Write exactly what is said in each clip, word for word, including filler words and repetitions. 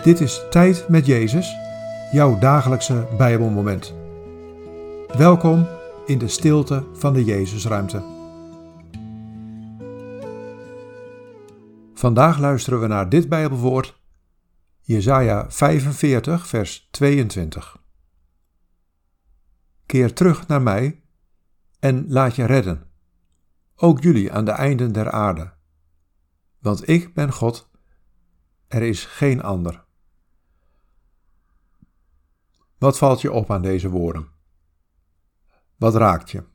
Dit is Tijd met Jezus, jouw dagelijkse Bijbelmoment. Welkom in de stilte van de Jezusruimte. Vandaag luisteren we naar dit Bijbelwoord, Jesaja vijfenveertig, vers tweeëntwintig. Keer terug naar mij en laat je redden, ook jullie aan de einden der aarde. Want ik ben God, er is geen ander. Wat valt je op aan deze woorden? Wat raakt je?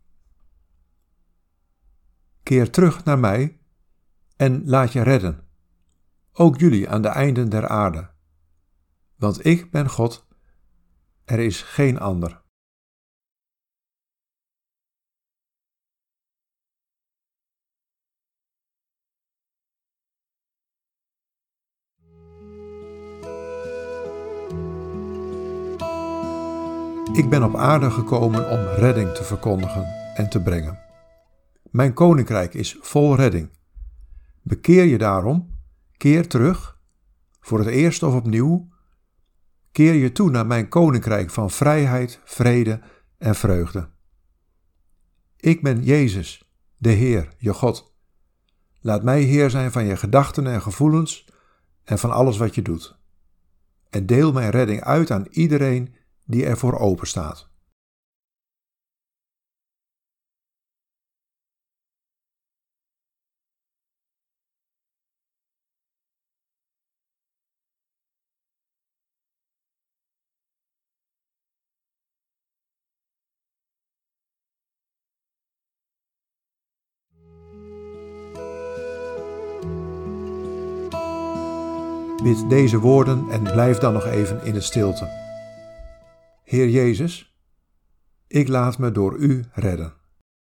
Keer terug naar mij en laat je redden, ook jullie aan de einden der aarde. Want ik ben God, er is geen ander. Ik ben op aarde gekomen om redding te verkondigen en te brengen. Mijn koninkrijk is vol redding. Bekeer je daarom, keer terug, voor het eerst of opnieuw, keer je toe naar mijn koninkrijk van vrijheid, vrede en vreugde. Ik ben Jezus, de Heer, je God. Laat mij Heer zijn van je gedachten en gevoelens en van alles wat je doet. En deel mijn redding uit aan iedereen die ervoor open staat. Bid deze woorden en blijf dan nog even in de stilte. Heer Jezus, ik laat me door U redden.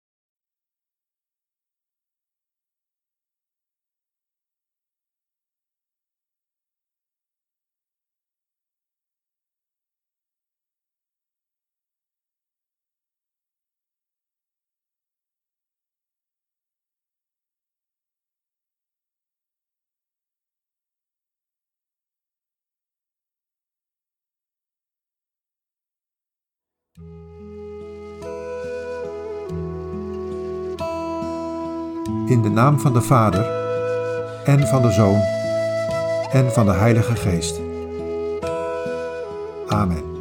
In de naam van de Vader, en van de Zoon, en van de Heilige Geest. Amen.